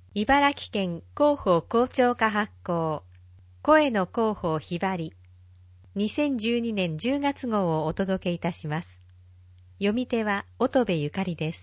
茨城県広報校長課発行、声の広報ひばり、2012年10月号をお届けいたします。読み手は乙部ゆかりです。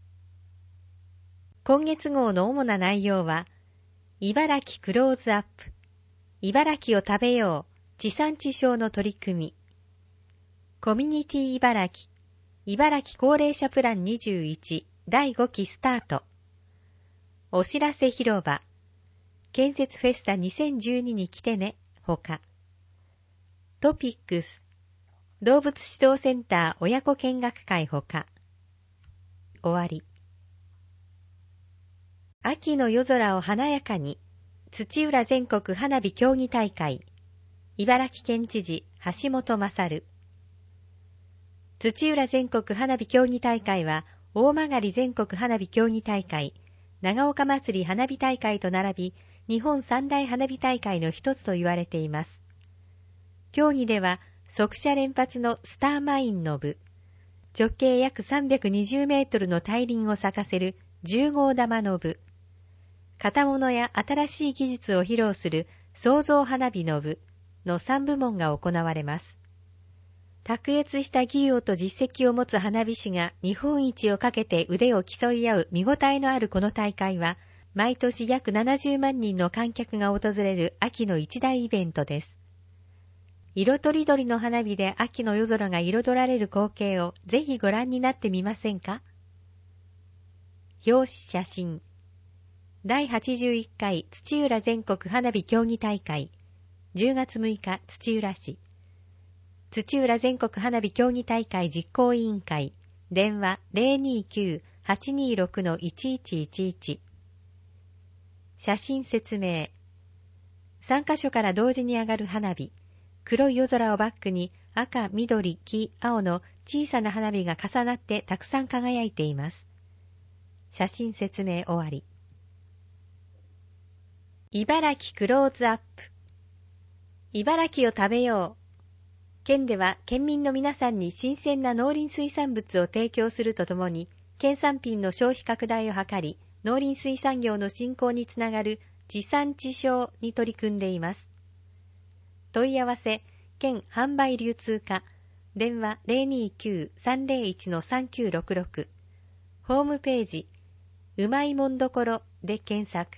今月号の主な内容は、茨城クローズアップ、茨城を食べよう、地産地消の取り組み、コミュニティ茨城、茨城高齢者プラン21第5期スタート、お知らせ広場、建設フェスタ2012に来てね、ほか。トピックス、動物指導センター親子見学会ほか。終わり。秋の夜空を華やかに、土浦全国花火競技大会、茨城県知事橋本勝。土浦全国花火競技大会は、大曲全国花火競技大会、長岡祭り花火大会と並び、日本三大花火大会の一つと言われています。競技では、速射連発のスターマインの部、直径約320メートルの大輪を咲かせる10号玉の部、型物や新しい技術を披露する創造花火の部の3部門が行われます。卓越した技量と実績を持つ花火師が日本一をかけて腕を競い合う見応えのあるこの大会は、毎年約70万人の観客が訪れる秋の一大イベントです。色とりどりの花火で秋の夜空が彩られる光景をぜひご覧になってみませんか？表紙写真。第81回土浦全国花火競技大会、10月6日土浦市。土浦全国花火競技大会実行委員会、電話 029-826-1111。写真説明。3カ所から同時に上がる花火、黒い夜空をバックに赤、緑、黄、青の小さな花火が重なってたくさん輝いています。写真説明終わり。茨城クローズアップ。茨城を食べよう。県では県民の皆さんに新鮮な農林水産物を提供するとともに、県産品の消費拡大を図り、農林水産業の振興につながる地産地消に取り組んでいます。問い合わせ、県販売流通課、電話 029-301-3966、ホームページ、うまいもんどころで検索。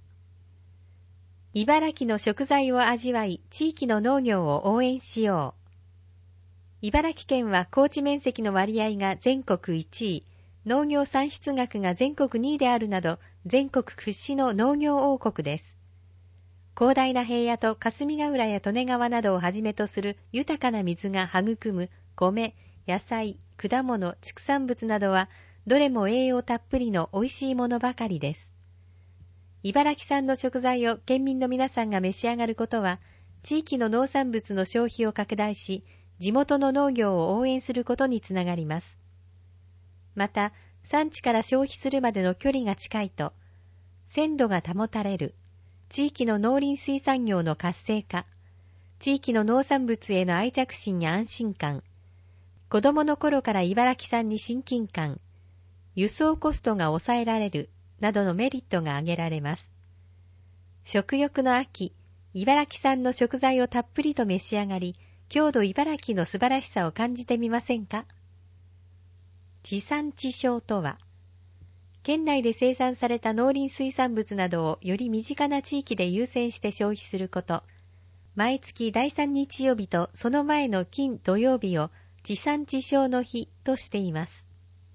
茨城の食材を味わい、地域の農業を応援しよう。茨城県は耕地面積の割合が全国1位、農業産出額が全国2位であるなど、全国屈指の農業王国です。広大な平野と霞ヶ浦や利根川などをはじめとする豊かな水が育む米、野菜、果物、畜産物などは、どれも栄養たっぷりの美味しいものばかりです。茨城産の食材を県民の皆さんが召し上がることは、地域の農産物の消費を拡大し、地元の農業を応援することにつながります。また、産地から消費するまでの距離が近いと、鮮度が保たれる、地域の農林水産業の活性化、地域の農産物への愛着心や安心感、子供の頃から茨城産に親近感、輸送コストが抑えられる、などのメリットが挙げられます。食欲の秋、茨城産の食材をたっぷりと召し上がり、郷土茨城の素晴らしさを感じてみませんか？地産地消とは、県内で生産された農林水産物などをより身近な地域で優先して消費すること。毎月第3日曜日とその前の金土曜日を地産地消の日としています。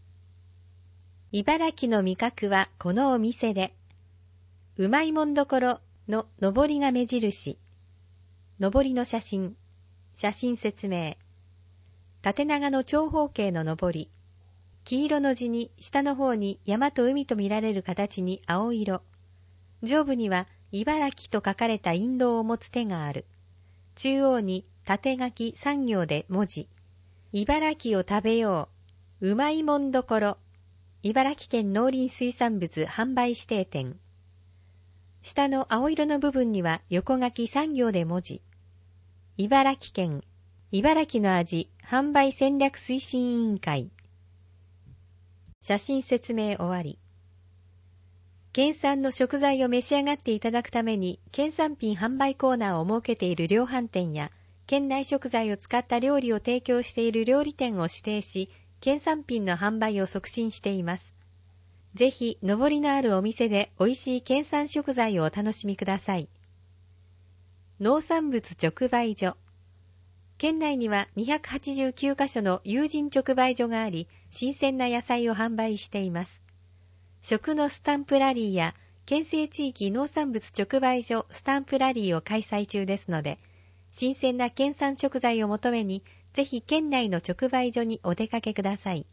茨城の味覚はこのお店で、うまいもんどころののぼりが目印。のぼりの写真。写真説明。縦長の長方形ののぼり。黄色の字に下の方に山と海と見られる形に青色。上部には茨城と書かれた印籠を持つ手がある。中央に縦書き3行で文字。茨城を食べよう。うまいもんどころ。茨城県農林水産物販売指定店。下の青色の部分には横書き3行で文字。茨城県、茨城の味販売戦略推進委員会。写真説明終わり。 県産の食材を召し上がっていただくために、県産品販売コーナーを設けている量販店や、県内食材を使った料理を提供している料理店を指定し、県産品の販売を促進しています。ぜひ、上りのあるお店で美味しい県産食材をお楽しみください。農産物直売所。県内には289カ所の有人直売所があり、新鮮な野菜を販売しています。食のスタンプラリーや県西地域農産物直売所スタンプラリーを開催中ですので、新鮮な県産食材を求めに、ぜひ県内の直売所にお出かけください。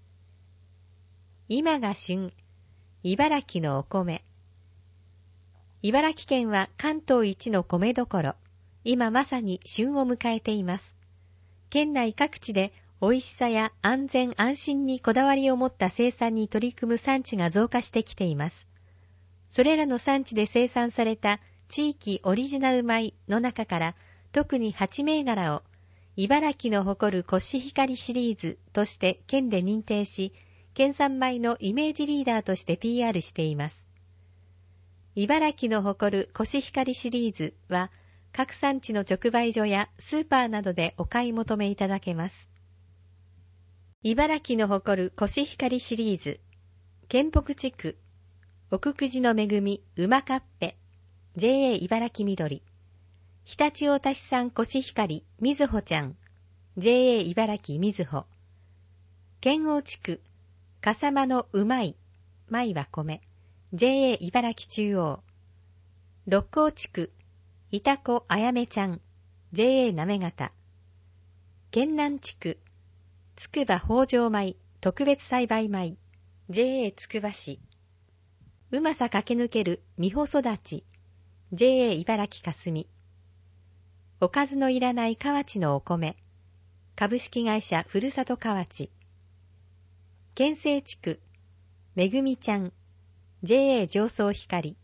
今が旬、茨城のお米。茨城県は関東一の米どころ。今まさに旬を迎えています。県内各地で美味しさや安全安心にこだわりを持った生産に取り組む産地が増加してきています。それらの産地で生産された地域オリジナル米の中から特に8銘柄を茨城の誇るコシヒカリシリーズとして県で認定し、県産米のイメージリーダーとして PR しています。茨城の誇るコシヒカリシリーズは、各産地の直売所やスーパーなどでお買い求めいただけます。茨城の誇るコシヒカリシリーズ、県北地区、奥久慈の恵み、うまかっぺ、JA 茨城緑、常陸太田市産コシヒカリ、みずほちゃん、JA 茨城みずほ、県央地区、笠間のうまい、米は米、JA 茨城中央、六甲地区、いたこあやめちゃん、JA なめがた、県南地区、つくば北条米、特別栽培米、JA つくば市、うまさ駆け抜けるみほ育ち、JA 茨城かすみ、おかずのいらない河内のお米、株式会社ふるさと河内、県西地区、めぐみちゃん、JA 上総光、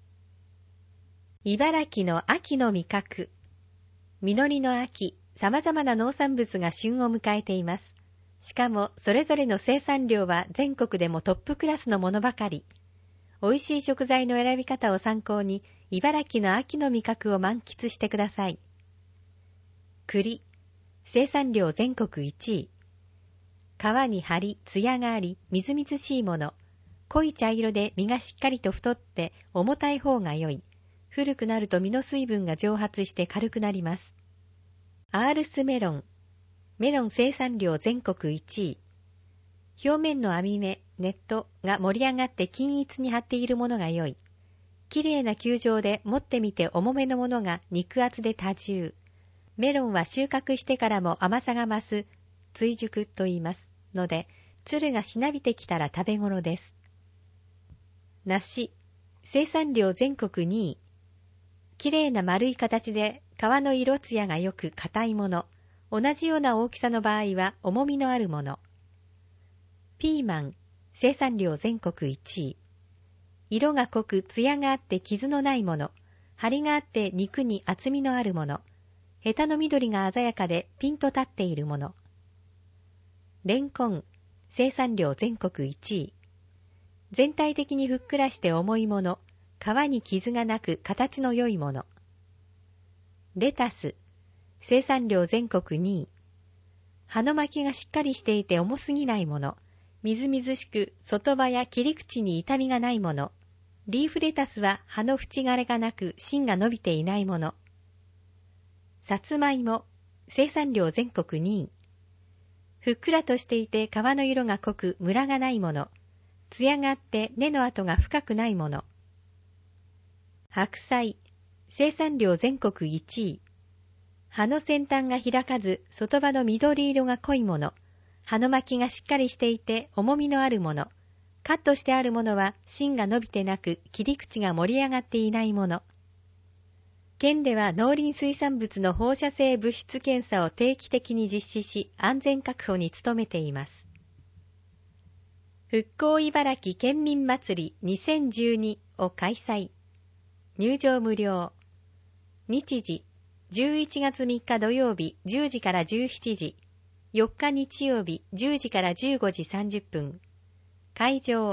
茨城の秋の味覚。実りの秋、様々な農産物が旬を迎えています。しかも、それぞれの生産量は全国でもトップクラスのものばかり。美味しい食材の選び方を参考に、茨城の秋の味覚を満喫してください。栗。生産量全国1位。皮に張り、艶があり、みずみずしいもの。濃い茶色で実がしっかりと太って重たい方が良い。古くなると実の水分が蒸発して軽くなります。アールスメロン。メロン生産量全国1位。表面の網目、ネットが盛り上がって均一に張っているものが良い。綺麗な球状で持ってみて重めのものが肉厚で多重。メロンは収穫してからも甘さが増す追熟と言いますので、つるがしなびてきたら食べ頃です。梨。生産量全国2位。綺麗な丸い形で皮の色艶がよく硬いもの。同じような大きさの場合は重みのあるもの。ピーマン。生産量全国1位。色が濃く艶があって傷のないもの。張りがあって肉に厚みのあるもの。ヘタの緑が鮮やかでピンと立っているもの。レンコン。生産量全国1位。全体的にふっくらして重いもの。皮に傷がなく形の良いもの。レタス。生産量全国2位。葉の巻きがしっかりしていて重すぎないもの。みずみずしく外葉や切り口に痛みがないもの。リーフレタスは葉の縁枯れがなく芯が伸びていないもの。さつまいも。生産量全国2位。ふっくらとしていて皮の色が濃くムラがないもの。艶があって根の跡が深くないもの。白菜。生産量全国1位。葉の先端が開かず、外葉の緑色が濃いもの。葉の巻きがしっかりしていて重みのあるもの。カットしてあるものは芯が伸びてなく切り口が盛り上がっていないもの。県では農林水産物の放射性物質検査を定期的に実施し、安全確保に努めています。復興茨城県民祭り2012を開催。入場無料。日時、11月3日土曜日10時から17時、4日日曜日10時から15時30分。会場、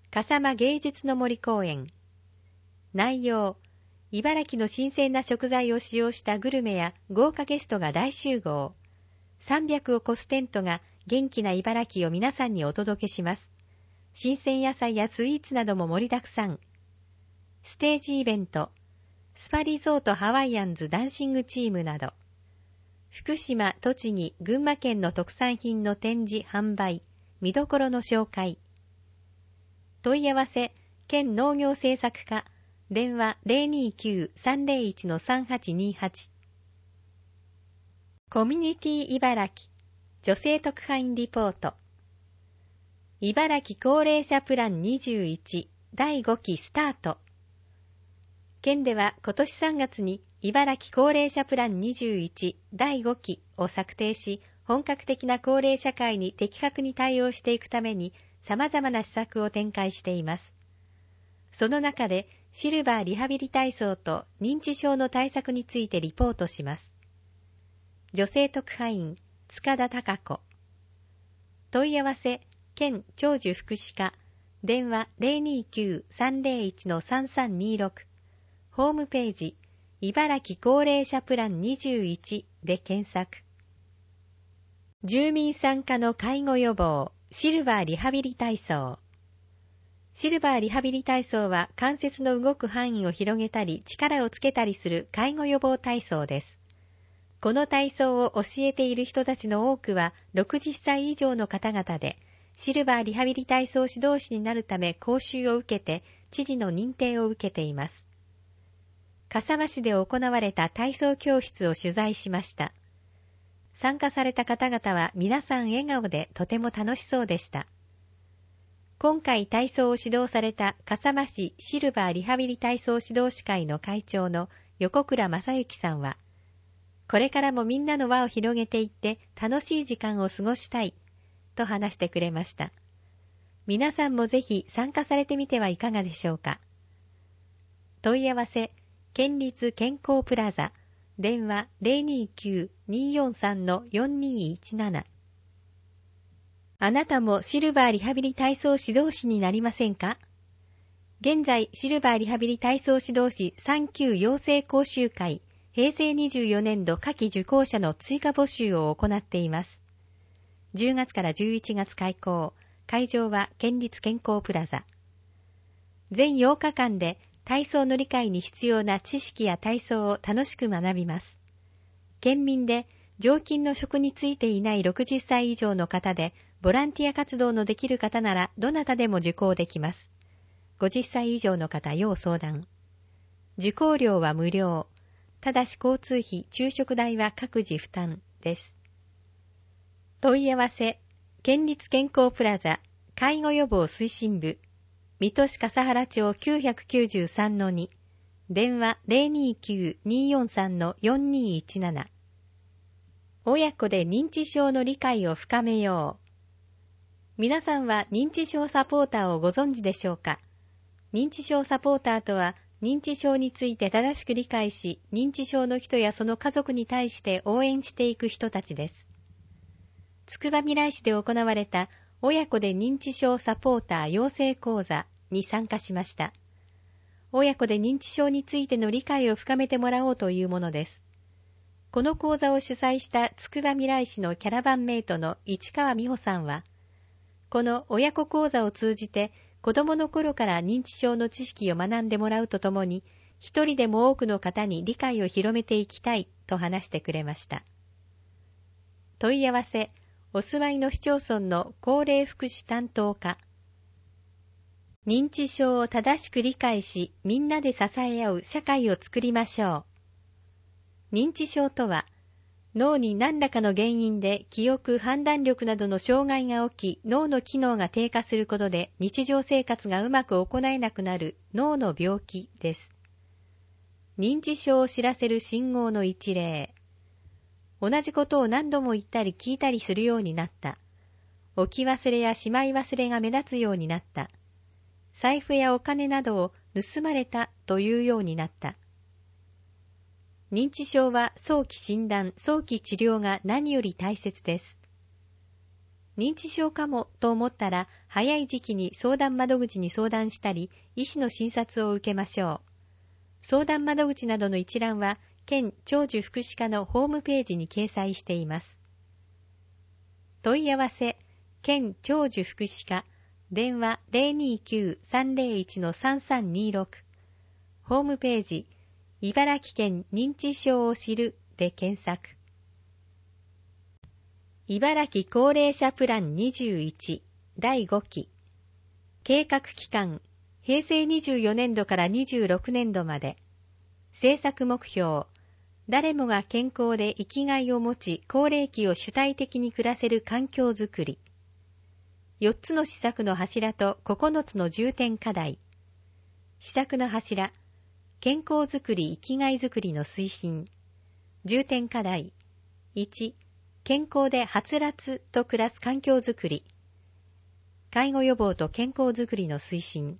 笠間芸術の森公園。内容、茨城の新鮮な食材を使用したグルメや豪華ゲストが大集合。300を超すテントが元気な茨城を皆さんにお届けします。新鮮野菜やスイーツなども盛りだくさん。ステージイベント、スパリゾートハワイアンズダンシングチームなど。福島、栃木、群馬県の特産品の展示、販売、見どころの紹介。問い合わせ、県農業政策課、電話 029-301-3828。コミュニティ茨城、女性特派員リポート。茨城高齢者プラン21、第5期スタート。県では今年3月に茨城高齢者プラン21第5期を策定し、本格的な高齢社会に的確に対応していくために様々な施策を展開しています。その中でシルバーリハビリ体操と認知症の対策についてリポートします。女性特派員塚田貴子。問い合わせ県長寿福祉課、電話 029-301-3326。ホームページ、茨城高齢者プラン21で検索。住民参加の介護予防、シルバーリハビリ体操。シルバーリハビリ体操は関節の動く範囲を広げたり力をつけたりする介護予防体操です。この体操を教えている人たちの多くは60歳以上の方々で、シルバーリハビリ体操指導士になるため講習を受けて、知事の認定を受けています。笠間市で行われた体操教室を取材しました。参加された方々は皆さん笑顔でとても楽しそうでした。今回体操を指導された笠間市シルバーリハビリ体操指導士会の会長の横倉正幸さんは、これからもみんなの輪を広げていって楽しい時間を過ごしたいと話してくれました。皆さんもぜひ参加されてみてはいかがでしょうか。問い合わせ県立健康プラザ、電話 029-243-4217。あなたもシルバーリハビリ体操指導士になりませんか？現在、シルバーリハビリ体操指導士3級養成講習会、平成24年度夏季受講者の追加募集を行っています。10月から11月開講、会場は県立健康プラザ。全8日間で、体操の理解に必要な知識や体操を楽しく学びます。県民で常勤の職についていない60歳以上の方で、ボランティア活動のできる方ならどなたでも受講できます。50歳以上の方要相談。受講料は無料。ただし交通費、昼食代は各自負担です。問い合わせ、県立健康プラザ、介護予防推進部。水戸市笠原町 993-2 電話 029-243-4217。親子で認知症の理解を深めよう。皆さんは認知症サポーターをご存知でしょうか？認知症サポーターとは、認知症について正しく理解し、認知症の人やその家族に対して応援していく人たちです。つくばみらい市で行われた親子で認知症サポーター養成講座に参加しました。親子で認知症についての理解を深めてもらおうというものです。この講座を主催したつくばみらい市のキャラバンメイトの市川美穂さんは、この親子講座を通じて子供の頃から認知症の知識を学んでもらうとともに、一人でも多くの方に理解を広めていきたいと話してくれました。問い合わせ、お住まいの市町村の高齢福祉担当課。認知症を正しく理解し、みんなで支え合う社会を作りましょう。認知症とは、脳に何らかの原因で記憶・判断力などの障害が起き、脳の機能が低下することで日常生活がうまく行えなくなる脳の病気です。認知症を知らせる信号の一例。同じことを何度も言ったり聞いたりするようになった。置き忘れやしまい忘れが目立つようになった。財布やお金などを盗まれたというようになった。認知症は早期診断、早期治療が何より大切です。 認知症かもと思ったら、早い時期に相談窓口に相談したり、医師の診察を受けましょう。相談窓口などの一覧は、県長寿福祉課のホームページに掲載しています。問い合わせ、県長寿福祉課、電話 029-301-3326、ホームページ、茨城県認知症を知るで検索。茨城高齢者プラン21第5期計画期間平成24年度から26年度まで政策目標誰もが健康で生きがいを持ち高齢期を主体的に暮らせる環境づくり4つの施策の柱と9つの重点課題施策の柱健康づくり生きがいづくりの推進重点課題1健康ではつらつと暮らす環境づくり介護予防と健康づくりの推進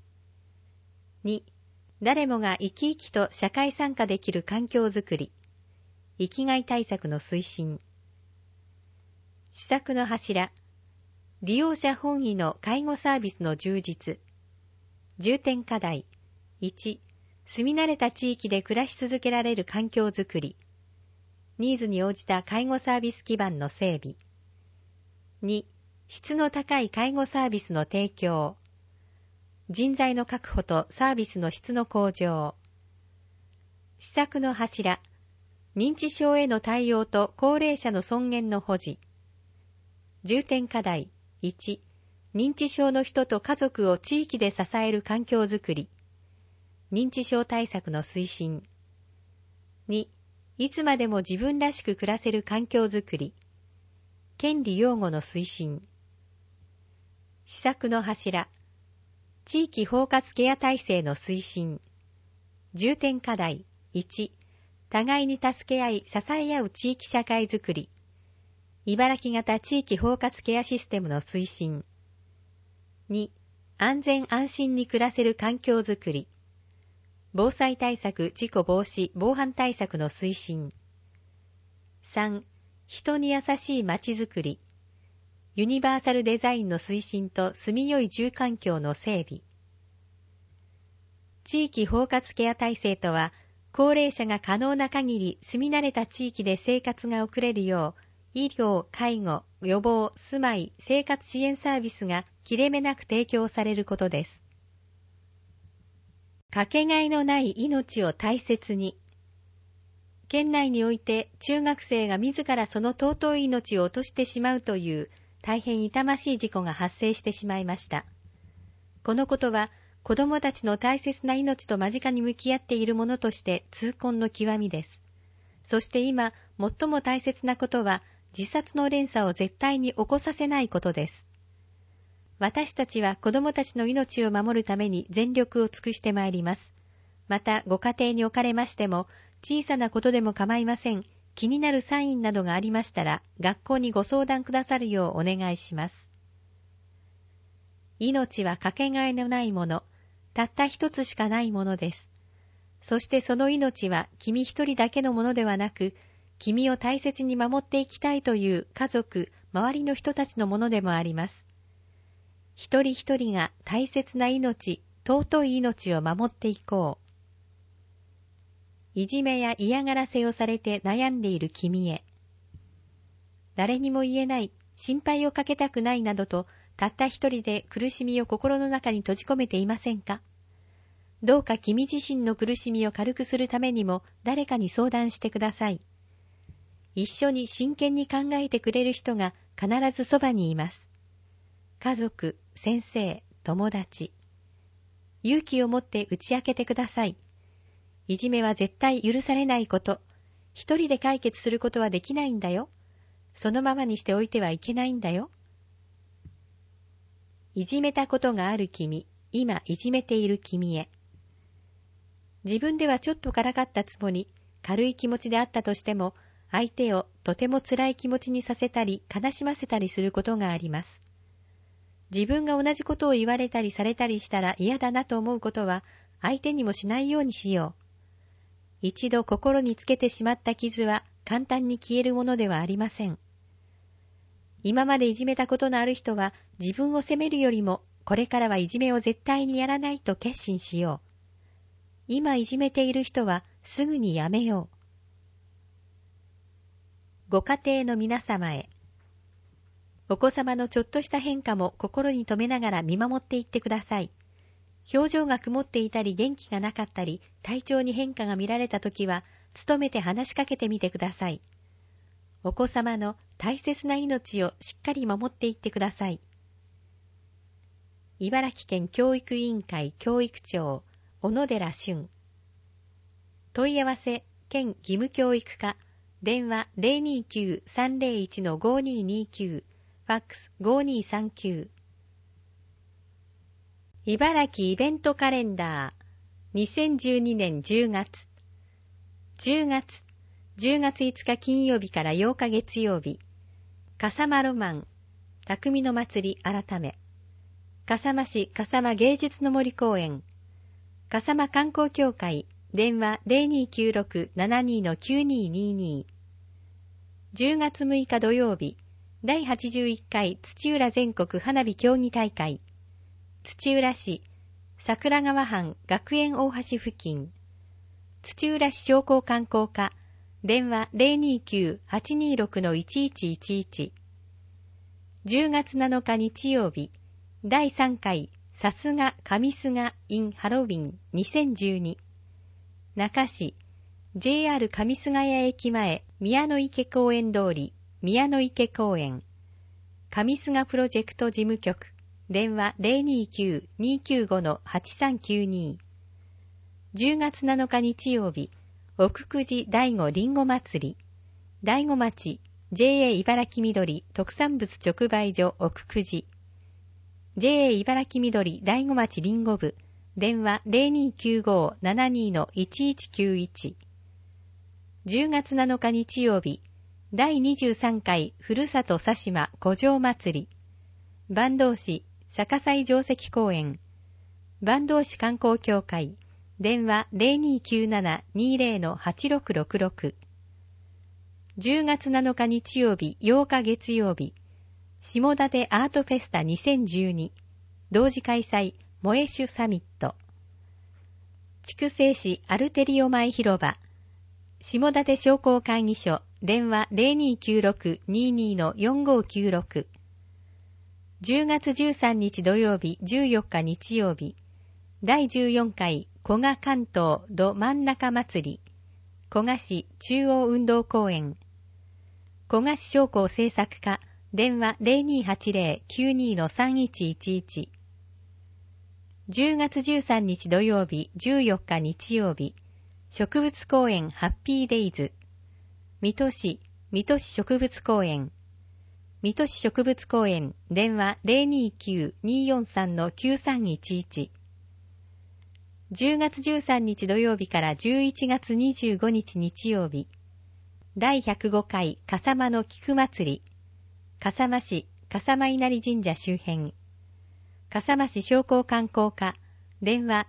2誰もが生き生きと社会参加できる環境づくり生きがい対策の推進施策の柱利用者本位の介護サービスの充実重点課題1住み慣れた地域で暮らし続けられる環境づくりニーズに応じた介護サービス基盤の整備。2、質の高い介護サービスの提供。人材の確保とサービスの質の向上。施策の柱。認知症への対応と高齢者の尊厳の保持。重点課題。1、認知症の人と家族を地域で支える環境づくり。認知症対策の推進。2、いつまでも自分らしく暮らせる環境づくり。権利擁護の推進。施策の柱。地域包括ケア体制の推進。重点課題。1、互いに助け合い支え合う地域社会づくり。茨城型地域包括ケアシステムの推進。2、安全安心に暮らせる環境づくり。防災対策、事故防止、防犯対策の推進。3、人に優しい街づくり。ユニバーサルデザインの推進と住みよい住環境の整備。地域包括ケア体制とは、高齢者が可能な限り住み慣れた地域で生活が送れるよう、医療、介護、予防、住まい、生活支援サービスが切れ目なく提供されることです。かけがえのない命を大切に。県内において中学生が自らその尊い命を落としてしまうという大変痛ましい事故が発生してしまいました。このことは子どもたちの大切な命と間近に向き合っているものとして痛恨の極みです。そして今最も大切なことは自殺の連鎖を絶対に起こさせないことです。私たちは子どもたちの命を守るために全力を尽くしてまいります。またご家庭におかれましても小さなことでも構いません。気になるサインなどがありましたら学校にご相談くださるようお願いします。命はかけがえのないもの、たった一つしかないものです。そしてその命は君一人だけのものではなく、君を大切に守っていきたいという家族、周りの人たちのものでもあります。一人一人が大切な命、尊い命を守っていこう。いじめや嫌がらせをされて悩んでいる君へ。誰にも言えない、心配をかけたくないなどと、たった一人で苦しみを心の中に閉じ込めていませんか？どうか君自身の苦しみを軽くするためにも誰かに相談してください。一緒に真剣に考えてくれる人が必ずそばにいます。家族、先生、友達。勇気を持って打ち明けてください。いじめは絶対許されないこと。一人で解決することはできないんだよ。そのままにしておいてはいけないんだよ。いじめたことがある君、今いじめている君へ。自分ではちょっとからかったつもり、軽い気持ちであったとしても、相手をとても辛い気持ちにさせたり、悲しませたりすることがあります。自分が同じことを言われたりされたりしたら嫌だなと思うことは、相手にもしないようにしよう。一度心につけてしまった傷は簡単に消えるものではありません。 今までいじめたことのある人は自分を責めるよりもこれからはいじめを絶対にやらないと決心しよう。今いじめている人はすぐにやめよう。ご家庭の皆様へ。お子様のちょっとした変化も心に留めながら見守っていってください。表情が曇っていたり元気がなかったり、体調に変化が見られたときは、努めて話しかけてみてください。お子様の大切な命をしっかり守っていってください。茨城県教育委員会教育長、小野寺俊。問い合わせ、県義務教育課、電話 029-301-5229、ファックス5239。茨城イベントカレンダー、2012年10月。10月5日金曜日から8日月曜日、笠間ロマン、匠の祭り改め、笠間市笠間芸術の森公園、笠間観光協会、電話 0296-72-9222。10月6日土曜日、第81回土浦全国花火競技大会、土浦市桜川藩学園大橋付近、土浦市商工観光課、電話 029-826-1111。10月7日日曜日、第3回さすが上須賀 in ハロウィン2012。中市 JR 上須賀谷駅前宮の池公園通り宮の池公園、上須賀プロジェクト事務局、電話 029-295-8392。10月7日日曜日、奥久慈第五りんご祭り、第五町 JA 茨城緑特産物直売所奥久慈、JA 茨城緑第五町りんご部、電話 0295-72-1191。10月7日日曜日、第23回ふるさと佐島古城祭り、坂東市逆西城跡公園、坂東市観光協会、電話 0297-20-8666。10月7日日曜日、8日月曜日、下館アートフェスタ2012、同時開催、萌え酒サミット。筑西市アルテリオ前広場、下館商工会議所、電話 0296-22-4596。10月13日土曜日、14日日曜日、第14回古賀関東ど真ん中祭り、古賀市中央運動公園、古賀市商工政策課、電話 0280-92-3111。10月13日土曜日、14日日曜日、植物公園ハッピーデイズ、水戸市植物公園、水戸市植物公園、電話 029-243-9311。10月13日土曜日から11月25日日曜日、第105回笠間の菊祭り、笠間市笠間稲荷神社周辺、笠間市商工観光課、電話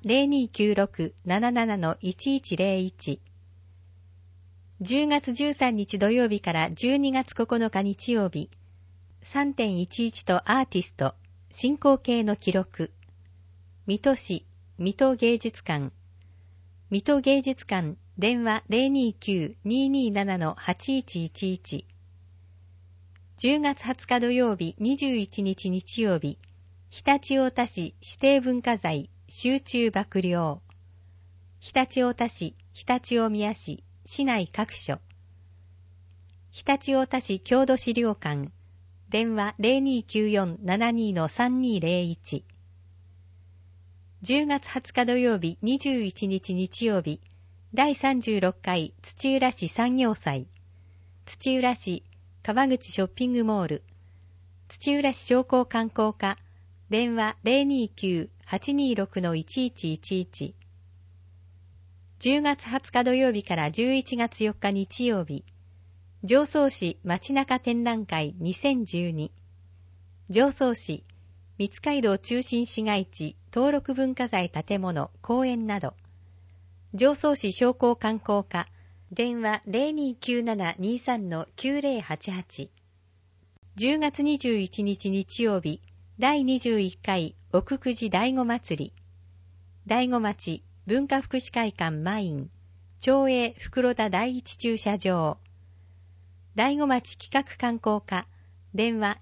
0296-77-1101。10月13日土曜日から12月9日日曜日、3.11 とアーティスト、進行形の記録、水戸市水戸芸術館、水戸芸術館、電話 029-227-8111。10月20日土曜日、21日日曜日、常陸太田市指定文化財集中曝涼、常陸太田市、常陸大宮市、市内各所、常陸太田市郷土資料館、電話 0294-72-3201。10月20日土曜日、21日日曜日、第36回土浦市産業祭、土浦市川口ショッピングモール、土浦市商工観光課、電話 029-826-1111。10月20日土曜日から11月4日日曜日、常総市街中展覧会2012、常総市三街道中心市街地登録文化財建物公園など、常総市商工観光課、電話 0297-23-9088。 10月21日日曜日、第21回奥久慈醍醐祭り。醍醐町文化福祉会館マイン、町営袋田第一駐車場。醍醐町企画観光課、電話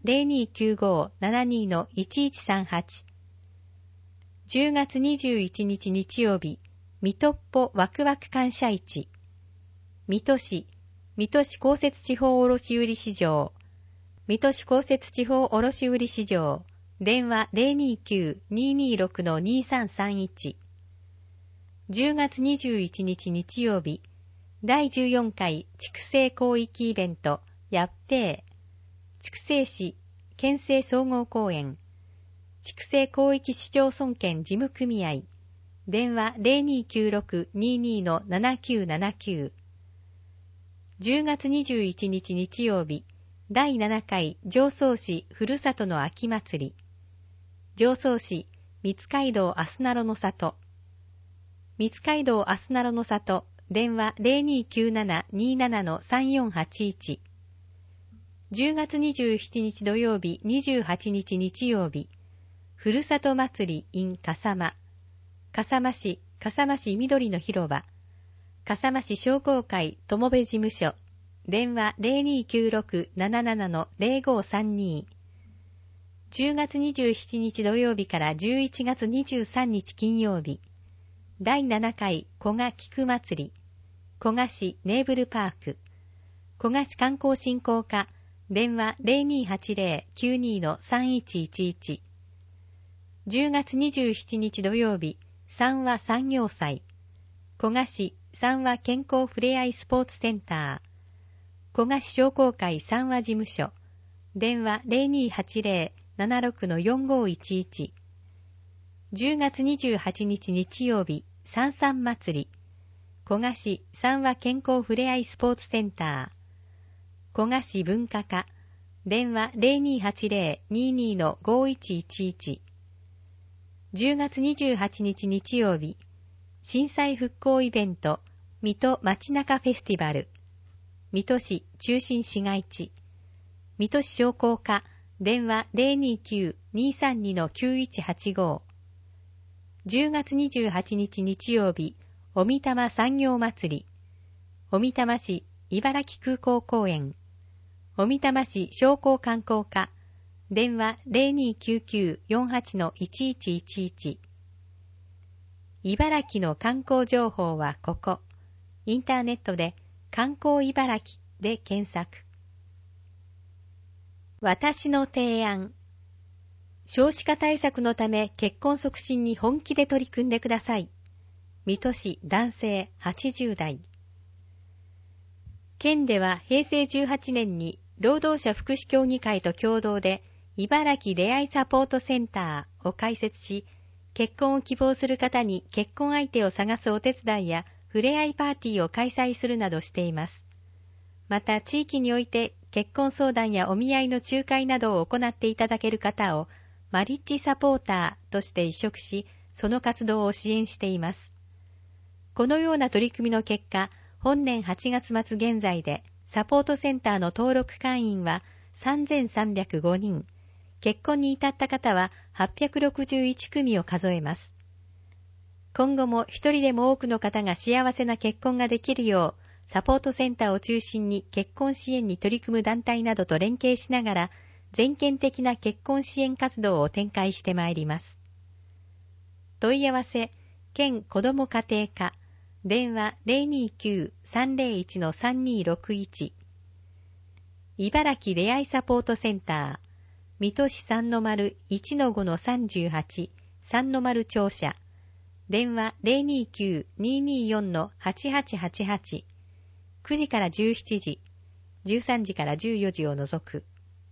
0295-72-1138。10月21日日曜日、水戸っぽワクワク感謝市。水戸市公設地方卸売市場。水戸市公設地方卸売市場。電話 029-226-2331。10月21日日曜日、第14回筑西広域イベント、やっぺー。筑西市県政総合公園。筑西広域市町村圏事務組合。電話 0296-22-7979。10月21日日曜日、第7回常総市ふるさとの秋祭り。常総市三街道あすなろの里。三街道あすなろの里。電話 0297-27-3481。10月27日土曜日、28日日曜日、ふるさと祭り in 笠間。笠間市緑の広場。笠間市商工会友部事務所。電話 0296-77-0532。10月27日土曜日から11月23日金曜日、第7回古賀菊祭り。古賀市ネーブルパーク。古賀市観光振興課。電話 0280-92-3111。10月27日土曜日、三和産業祭。古賀市三和健康ふれあいスポーツセンター。古賀市商工会三和事務所。電話 0280-76-4511。10月28日日曜日、三三祭り。古賀市三和健康ふれあいスポーツセンター。古賀市文化課。電話 0280-22-5111。10月28日日曜日、震災復興イベント、水戸街中フェスティバル。水戸市中心市街地。水戸市商工課。電話 029-232-9185。10月28日日曜日、おみたま産業祭り。おみたま市茨城空港公園。おみたま市商工観光課。電話 0299-48-1111。茨城の観光情報はここ。インターネットで観光茨城で検索。私の提案。少子化対策のため結婚促進に本気で取り組んでください。水戸市男性80代。県では平成18年に労働者福祉協議会と共同で茨城出会いサポートセンターを開設し、結婚を希望する方に結婚相手を探すお手伝いやふれあいパーティーを開催するなどしています。また地域において結婚相談やお見合いの仲介などを行っていただける方をマリッジサポーターとして委嘱し、その活動を支援しています。このような取り組みの結果、本年8月末現在でサポートセンターの登録会員は3305人、結婚に至った方は861組を数えます。今後も一人でも多くの方が幸せな結婚ができるよう、サポートセンターを中心に結婚支援に取り組む団体などと連携しながら、全県的な結婚支援活動を展開してまいります。問い合わせ、県子ども家庭課、電話 029-301-3261。茨城出会いサポートセンター、水戸市3-0 1-5-38、3-0庁舎。電話 029-224-8888。9時から17時、13時から14時を除く。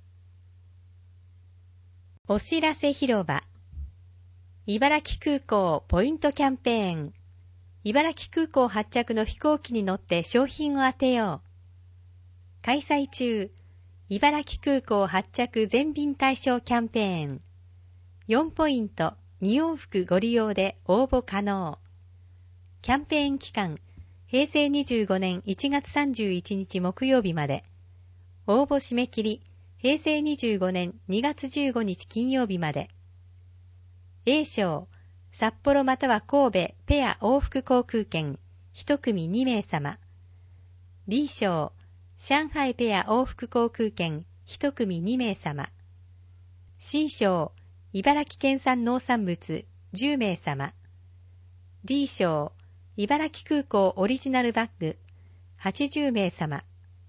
お知らせ広場。茨城空港ポイントキャンペーン。茨城空港発着の飛行機に乗って商品を当てよう。開催中。茨城空港発着全便対象キャンペーン。4ポイント2往復ご利用で応募可能。キャンペーン期間、平成25年1月31日木曜日まで。応募締め切り平成25年2月15日金曜日まで。A 賞、札幌または神戸ペア往復航空券、1組2名様。B 賞、上海ペア往復航空券、1組2名様。C 賞、茨城県産農産物、10名様。D 賞、茨城空港オリジナルバッグ、80名様。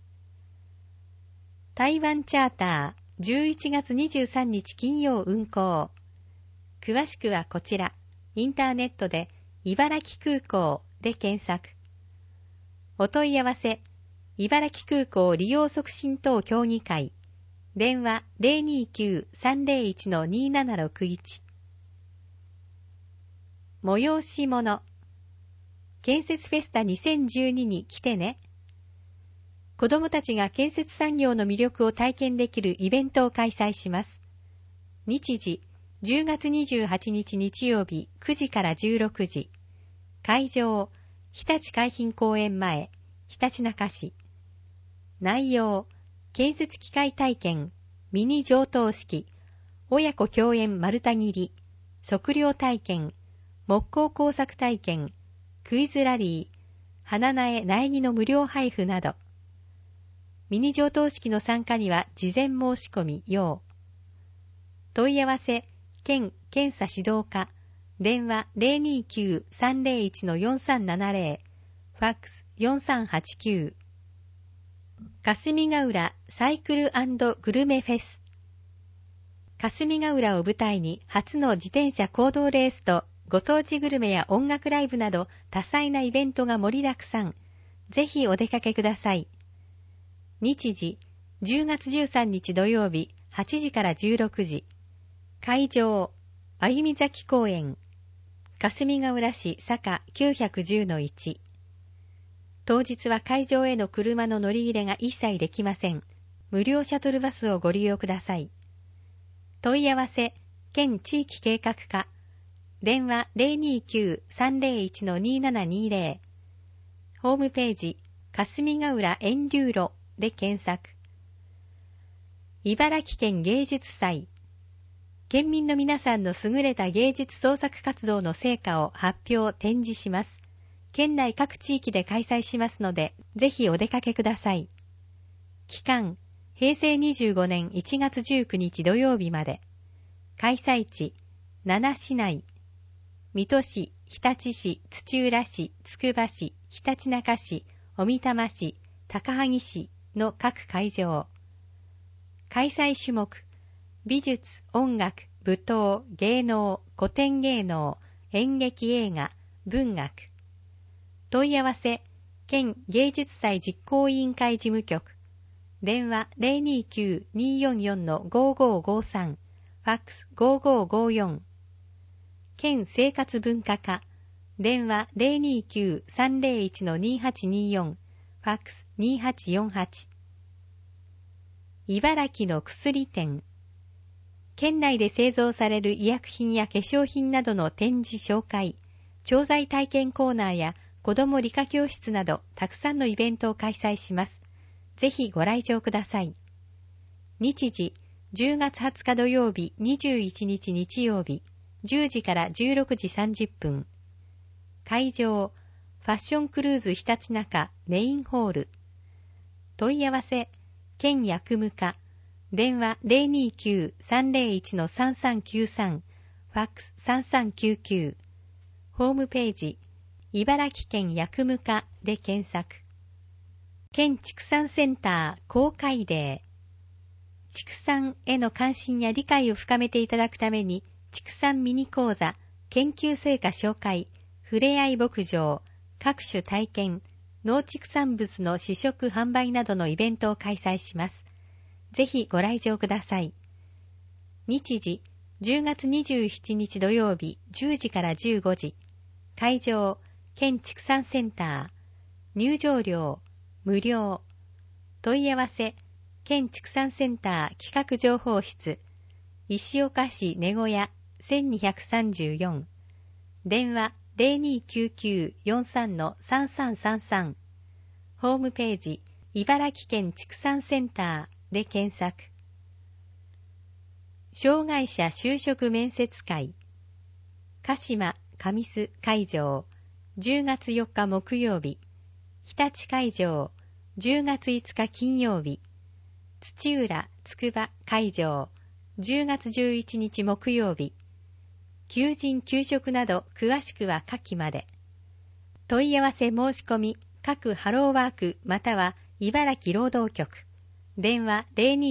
台湾チャーター、11月23日金曜運航。詳しくはこちら、インターネットで、茨城空港で検索。お問い合わせ、茨城空港利用促進等協議会。電話 029-301-2761。催し物。建設フェスタ2012に来てね。子どもたちが建設産業の魅力を体験できるイベントを開催します。日時、10月28日日曜日9時から16時。会場、日立海浜公園前、ひたちなか市。内容、建設機械体験、ミニ上等式、親子共演丸太切り、測量体験、木工工作体験、クイズラリー、花苗苗木の無料配布など。ミニ上等式の参加には事前申し込み要。問い合わせ、県検査指導課、電話 029-301-4370、ファックス4389。霞ヶ浦サイクル&グルメフェス。霞ヶ浦を舞台に初の自転車公道レースとご当地グルメや音楽ライブなど多彩なイベントが盛りだくさん。ぜひお出かけください。日時、10月13日土曜日8時から16時。会場、歩み崎公園。霞ヶ浦市坂 910-1。当日は会場への車の乗り入れが一切できません。無料シャトルバスをご利用ください。問い合わせ、県地域計画課。電話 029-301-2720。ホームページ、霞ヶ浦遠流路で検索。茨城県芸術祭。県民の皆さんの優れた芸術創作活動の成果を発表展示します。県内各地域で開催しますので、ぜひお出かけください。期間、平成25年1月19日土曜日まで。開催地、7市内。水戸市、日立市、土浦市、つくば市、ひたちなか市、小美玉市、高萩市の各会場。開催種目、美術、音楽、舞踏、芸能、古典芸能、演劇映画、文学。問い合わせ、県芸術祭実行委員会事務局。電話 029-244-5553。ファックス5554。県生活文化課。電話 029-301-2824。ファックス2848。茨城の薬店。県内で製造される医薬品や化粧品などの展示紹介、調剤体験コーナーや子ども理科教室などたくさんのイベントを開催します。ぜひご来場ください。日時、10月20日土曜日、21日日曜日、10時から16時30分。会場、ファッションクルーズひたちなかメインホール。問い合わせ、県薬務課。電話 029-301-3393。ファックス3399。ホームページ、茨城県薬務課で検索。県畜産センター公開デー。畜産への関心や理解を深めていただくために、畜産ミニ講座、研究成果紹介、ふれあい牧場、各種体験、農畜産物の試食販売などのイベントを開催します。ぜひご来場ください。日時、10月27日土曜日10時から15時。会場、県畜産センター。入場料、無料。問い合わせ、県畜産センター企画情報室。石岡市根小屋1234。電話 0299-43-3333。ホームページ、茨城県畜産センターで検索。 障害者就職面接会。鹿島神栖会場、10月4日木曜日。日立会場、10月5日金曜日。土浦つくば会場、10月11日木曜日。求人・求職など詳しくは下記まで。問い合わせ申し込み、各ハローワークまたは茨城労働局。電話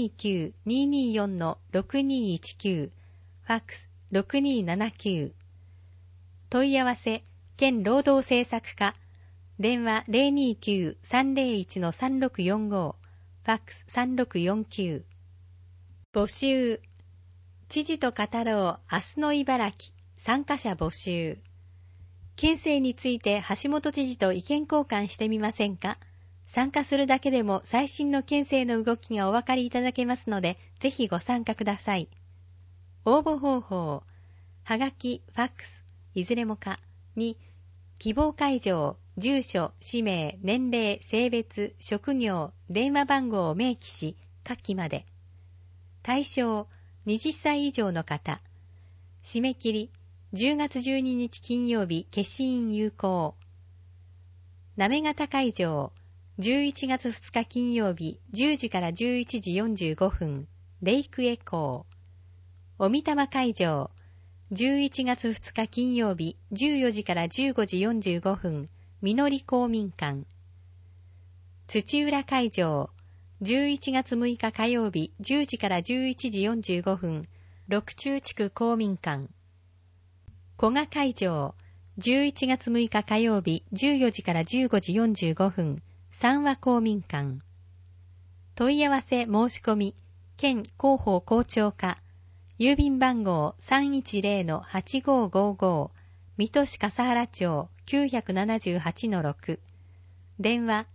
029-224-6219、ファックス6279。問い合わせ、県労働政策課。電話 029-301-3645、ファックス3649。募集。知事と語ろう明日の茨城、参加者募集。県政について橋本知事と意見交換してみませんか？参加するだけでも最新の県政の動きがお分かりいただけますので、ぜひご参加ください。応募方法。はがき、ファックス、いずれもかに、希望会場、住所、氏名、年齢、性別、職業、電話番号を明記し、下記まで。対象、20歳以上の方。締め切り、10月12日金曜日、消印有効。行方会場、11月2日金曜日、10時から11時45分、レイクエコー。おみたま会場、11月2日金曜日、14時から15時45分、みのり公民館。土浦会場、11月6日火曜日、10時から11時45分、六中地区公民館。古賀会場、11月6日火曜日、14時から15時45分、三和公民館。問い合わせ申し込み、県広報校長課、郵便番号 310-8555、水戸市笠原町 978-6、電話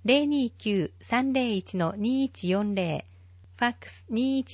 029-301-2140、ファックス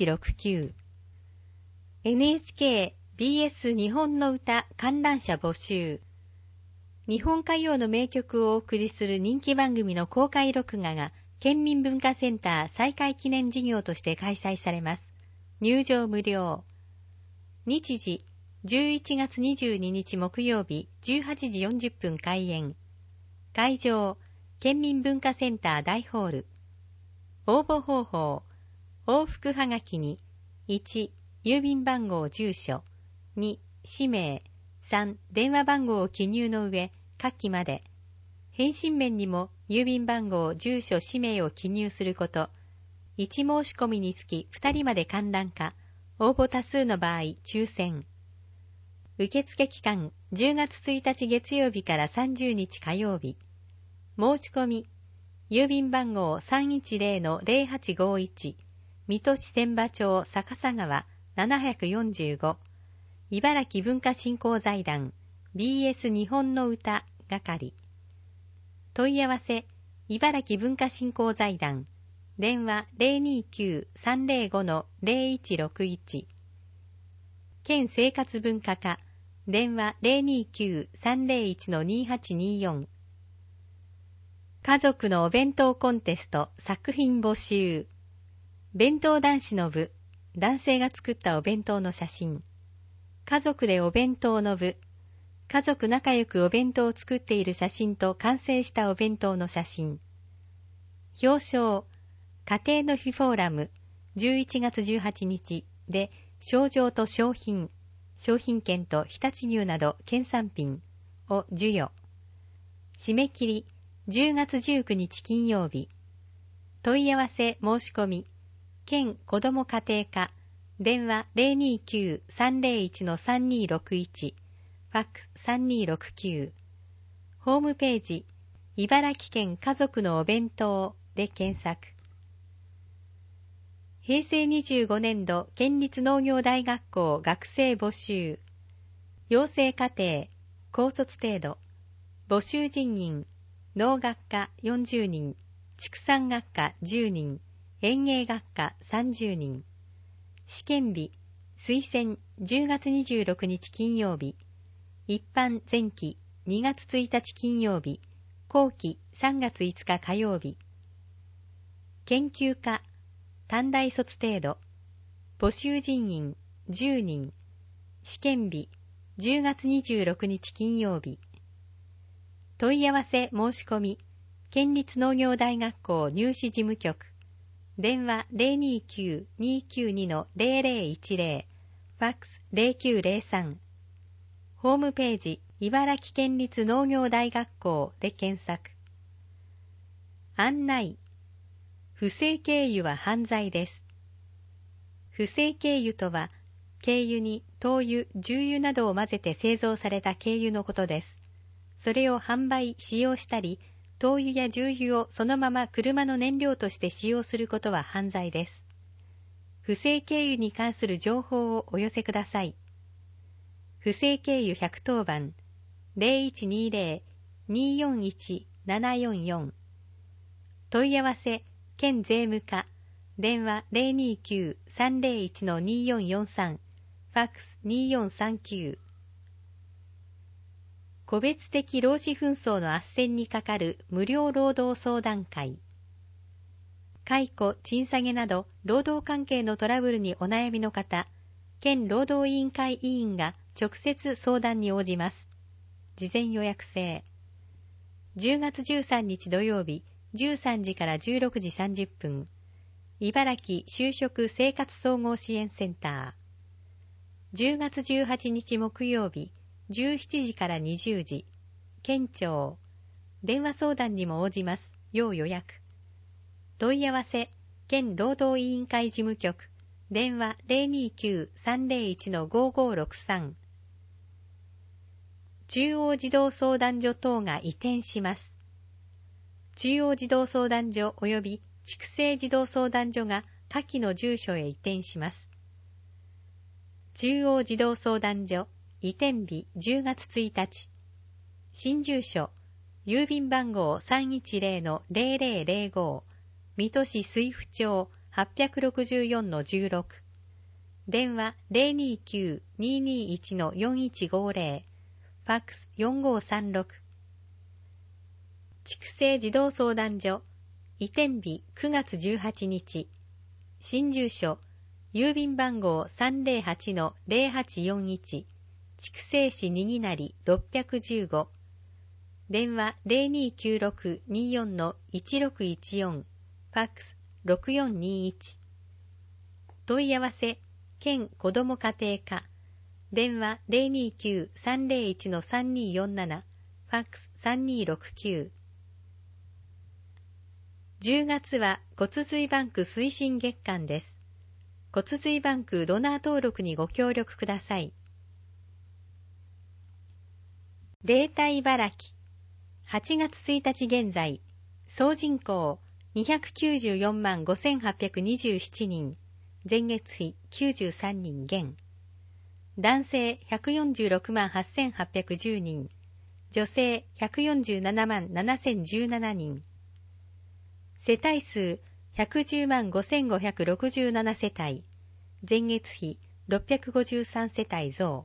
2169。NHK BS 日本の歌観覧車募集。日本歌謡の名曲をお送りする人気番組の公開録画が県民文化センター再開記念事業として開催されます。入場無料。日時11月22日木曜日18時40分開演。会場県民文化センター大ホール。応募方法。往復はがきに1、郵便番号住所、2、氏名、3、電話番号を記入の上、下記まで。返信面にも郵便番号、住所、氏名を記入すること。1申し込みにつき2人まで観覧か、応募多数の場合、抽選。受付期間、10月1日月曜日から30日火曜日。申し込み、郵便番号 310-0851、水戸市千葉町逆佐川745、茨城文化振興財団 BS 日本の歌係。問い合わせ、茨城文化振興財団、電話 029-305-0161。県生活文化課、電話 029-301-2824。家族のお弁当コンテスト作品募集。弁当男子の部、男性が作ったお弁当の写真。家族でお弁当の部、家族仲良くお弁当を作っている写真と完成したお弁当の写真。表彰、家庭の日フォーラム、11月18日で、賞状と商品券と日立牛など県産品を授与。締め切り、10月19日金曜日。問い合わせ申し込み、県子ども家庭課、電話 029-301-3261、ファックス3269。ホームページ、茨城県家族のお弁当で検索。平成25年度県立農業大学校学生募集。養成課程、高卒程度。募集人員、農学科40人、畜産学科10人、園芸学科30人。試験日、推薦10月26日金曜日。一般前期2月1日金曜日。後期3月5日火曜日。研究科、短大卒程度。募集人員、 10人。試験日、10月26日金曜日。問い合わせ申し込み、県立農業大学校入試事務局。電話 029-292-0010、ファックス0903。ホームページ、茨城県立農業大学校で検索。案内。不正経由は犯罪です。不正経由とは、軽油に灯油、重油などを混ぜて製造された軽油のことです。それを販売、使用したり、灯油や重油をそのまま車の燃料として使用することは犯罪です。不正経由に関する情報をお寄せください。不正経由110番 0120-241-744。問い合わせ、県税務課、電話 029-301-2443、ファックス2439。個別的労使紛争の斡旋にかかる無料労働相談会。解雇、賃下げなど労働関係のトラブルにお悩みの方、県労働委員会委員が直接相談に応じます。事前予約制。10月13日土曜日、13時から16時30分。茨城就職生活総合支援センター。10月18日木曜日、17時から20時。県庁。電話相談にも応じます。要予約。問い合わせ、県労働委員会事務局。電話 029-301-5563。中央児童相談所等が移転します。中央児童相談所及び筑西児童相談所が下記の住所へ移転します。中央児童相談所移転日10月1日。新住所、郵便番号 310-0005、水戸市水府町 864-16。電話 029-221-4150、ファックス4536。筑西児童相談所移転日9月18日。新住所、郵便番号 308-0841、筑西市にぎなり615。電話 0296-24-1614、ファックス6421。問い合わせ、県子ども家庭課。電話 029-301-3247、ファックス3269。10月は骨髄バンク推進月間です。骨髄バンクドナー登録にご協力ください。データ茨城。8月1日現在、総人口2945827人、前月比93人減。男性1468810人、女性1477017人。世帯数1105567世帯、前月比653世帯増。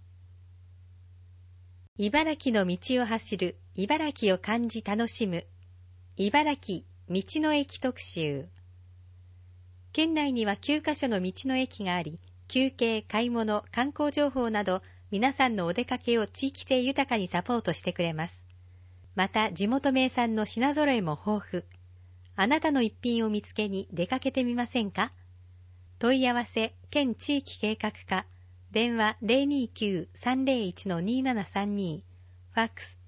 茨城の道を走る、茨城を感じ楽しむ、茨城道の駅特集。県内には9カ所の道の駅があり、休憩、買い物、観光情報など、皆さんのお出かけを地域性豊かにサポートしてくれます。また、地元名産の品揃えも豊富。あなたの一品を見つけに出かけてみませんか？問い合わせ、県地域計画課、電話 029-301-2732、ファックス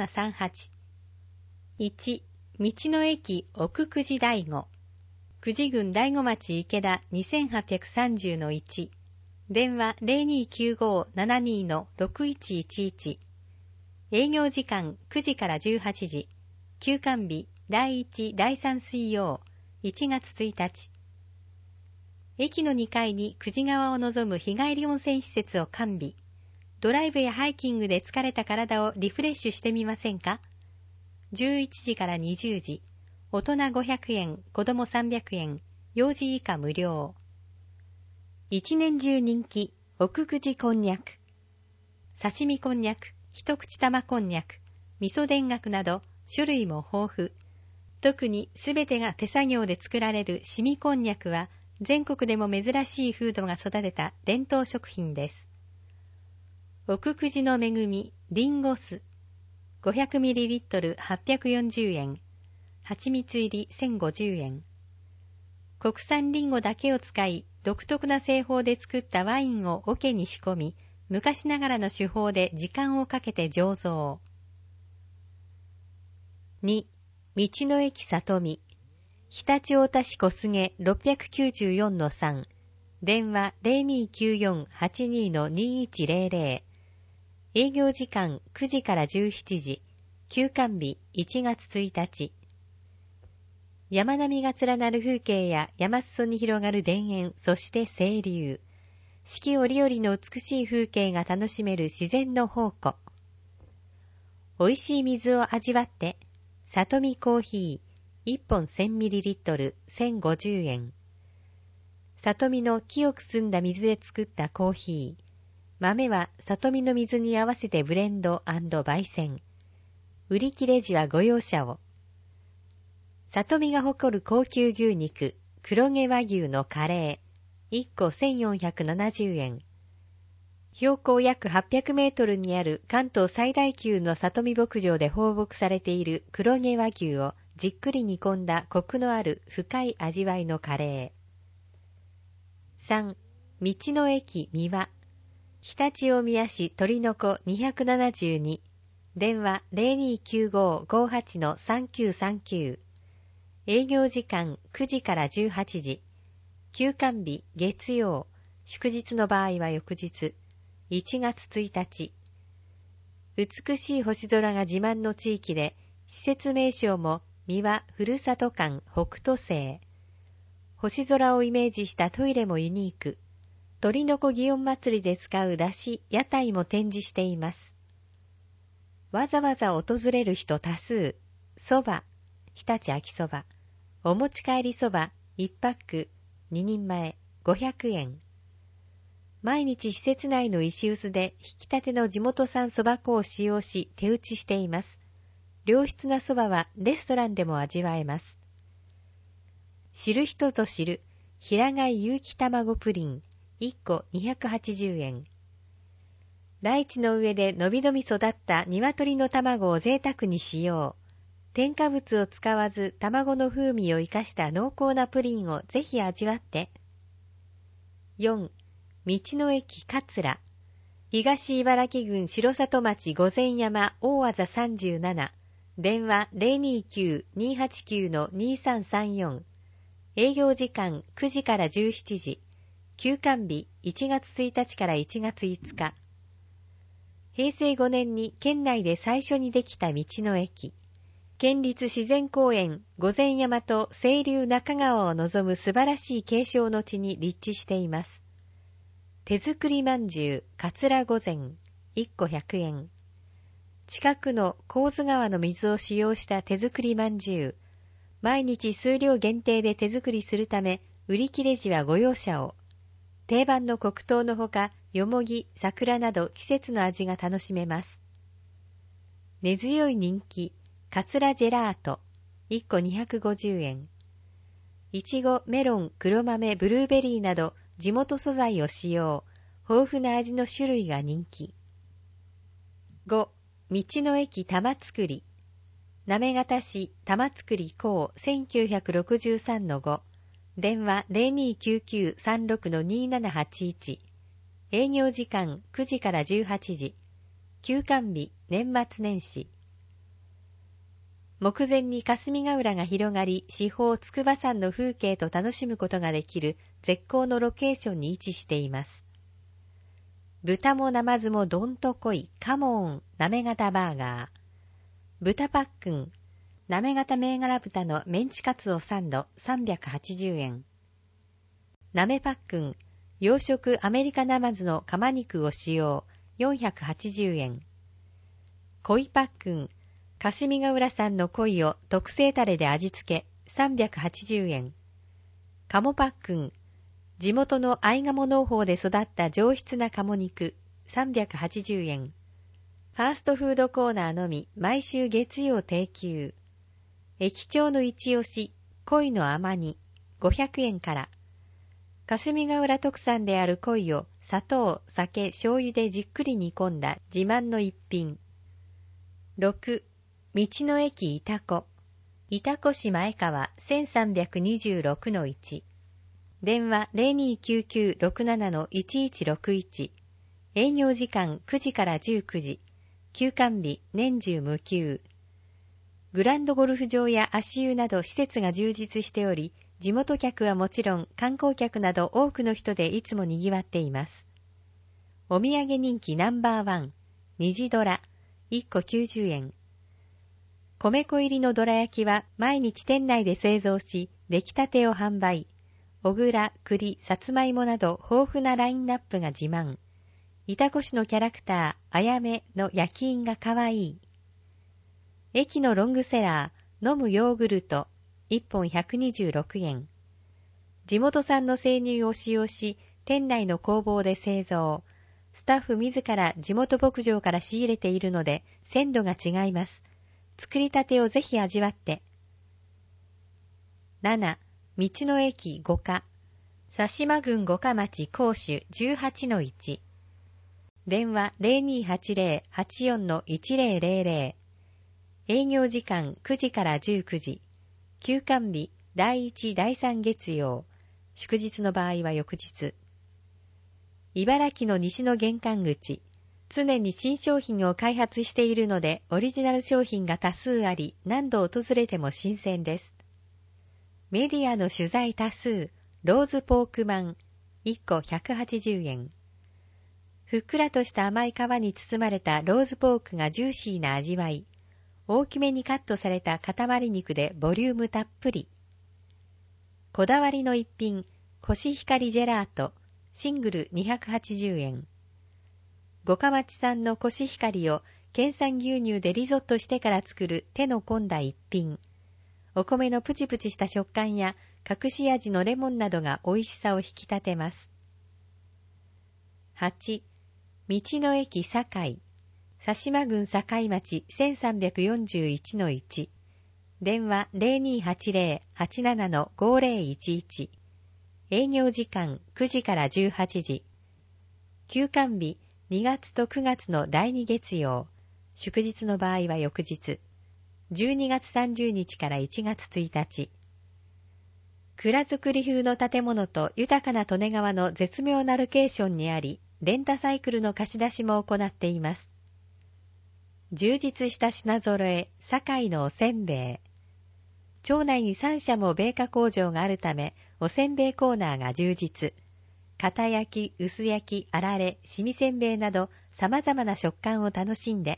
2738。1、道の駅奥久慈大子。久慈郡大子町池田 2830-1。電話 0295-72-6111。営業時間9時から18時。休館日第1、第3水曜、1月1日。駅の2階に久慈川を望む日帰り温泉施設を完備。ドライブやハイキングで疲れた体をリフレッシュしてみませんか？ 11時から20時。大人500円、子供300円、幼児以下無料。一年中人気、奥久慈こんにゃく。刺身こんにゃく、一口玉こんにゃく、味噌田楽など種類も豊富。特にすべてが手作業で作られるしみこんにゃくは全国でも珍しい風土が育てた伝統食品です。奥久慈の恵みリンゴ酢 500ml 840円、蜂蜜入り1050円。国産リンゴだけを使い、独特な製法で作ったワインを桶に仕込み、昔ながらの手法で時間をかけて醸造。2. 道の駅さとみ常陸太田市小菅 694-3 電話 0294-82-2100 営業時間9時から17時休館日1月1日山並みが連なる風景や山裾に広がる田園、そして清流。四季折々の美しい風景が楽しめる自然の宝庫。美味しい水を味わって、里見コーヒー1本 1000ml 1050円。里見の清く澄んだ水で作ったコーヒー。豆は里見の水に合わせてブレンド&焙煎。売り切れ時はご容赦を。里見が誇る高級牛肉、黒毛和牛のカレー、1個1470円。標高約800メートルにある関東最大級の里見牧場で放牧されている黒毛和牛をじっくり煮込んだコクのある深い味わいのカレー。3. 道の駅三輪。常陸大宮市鳥の子272。電話 0295-58-3939。営業時間9時から18時。休館日月曜。祝日の場合は翌日。1月1日。美しい星空が自慢の地域で、施設名称も三輪ふるさと館北斗星。星空をイメージしたトイレもユニーク。鳥の子祇園祭りで使う出汁、屋台も展示しています。わざわざ訪れる人多数。そば。日立秋そば。お持ち帰りそば1パック2人前500円。毎日施設内の石臼で引き立ての地元産そば粉を使用し手打ちしています。良質なそばはレストランでも味わえます。知る人ぞ知る平貝有機卵プリン1個280円。大地の上でのびのび育った鶏の卵を贅沢に使用。添加物を使わず卵の風味を生かした濃厚なプリンをぜひ味わって。4. 道の駅桂。東茨城郡城里町御前山大字37。電話 029-289-2334。営業時間9時から17時。休館日1月1日から1月5日。平成5年に県内で最初にできた道の駅。県立自然公園御前山と清流中川を望む素晴らしい景勝の地に立地しています。手作りまんじゅう桂御前1個100円。近くの神津川の水を使用した手作りまんじゅう。毎日数量限定で手作りするため、売り切れ時はご容赦を。定番の黒糖のほか、よもぎ、桜など季節の味が楽しめます。根強い人気。桂ジェラート1個250円。いちご、メロン、黒豆、ブルーベリーなど地元素材を使用。豊富な味の種類が人気。5. 道の駅玉造り。行方市玉造り港 1963-5。電話 0299-36-2781。営業時間9時から18時。休館日年末年始。目前に霞ヶ浦が広がり、四方筑波山の風景と楽しむことができる絶好のロケーションに位置しています。豚もナマズもどんと濃いカモーン行方バーガー。豚パックン、行方銘柄豚のメンチカツオサンド380円。なめパックン、養殖アメリカナマズのカマ肉を使用480円。鯉パックン、霞ヶ浦産の鯉を特製タレで味付け380円。鴨パックン、地元のアイガモ農法で育った上質な鴨肉380円。ファーストフードコーナーのみ毎週月曜定休。駅長の一押し、鯉の甘煮500円から。 霞ヶ浦特産である鯉を砂糖、酒、醤油でじっくり煮込んだ自慢の一品。6. 道の駅潮来。潮来市前川 1326-1。電話 029967-1161。営業時間9時から19時。休館日年中無休。グランドゴルフ場や足湯など施設が充実しており、地元客はもちろん観光客など多くの人でいつも賑わっています。お土産人気ナンバー1、虹ドラ、1個90円。米粉入りのどら焼きは毎日店内で製造し、出来たてを販売。小倉、栗、さつまいもなど豊富なラインナップが自慢。潮来市のキャラクター、あやめの焼き印がかわいい。駅のロングセラー、飲むヨーグルト、1本126円。地元産の生乳を使用し、店内の工房で製造。スタッフ自ら地元牧場から仕入れているので、鮮度が違います。作りたてをぜひ味わって。7. 道の駅五箇。佐島郡五箇町甲州 18-1。電話 0280-84-1000。営業時間9時から19時。休館日第1、第3月曜。祝日の場合は翌日。茨城の西の玄関口。常に新商品を開発しているので、オリジナル商品が多数あり、何度訪れても新鮮です。メディアの取材多数。ローズポークマン。1個180円。ふっくらとした甘い皮に包まれたローズポークがジューシーな味わい。大きめにカットされた塊肉でボリュームたっぷり。こだわりの一品、コシヒカリジェラート、シングル280円。五箇町産のコシヒカリを県産牛乳でリゾットしてから作る手の込んだ一品。お米のプチプチした食感や隠し味のレモンなどが美味しさを引き立てます。8. 道の駅堺。佐島郡堺町 1341-1。電話 0280-87-5011。営業時間9時から18時。休館日2月と9月の第2月曜。祝日の場合は翌日。12月30日から1月1日。蔵造り風の建物と豊かな利根川の絶妙なロケーションにあり、レンタサイクルの貸し出しも行っています。充実した品揃え、堺のおせんべい。町内に3社も米菓工場があるため、おせんべいコーナーが充実。片焼き、薄焼き、あられ、しみせんべいなど様々な食感を楽しんで。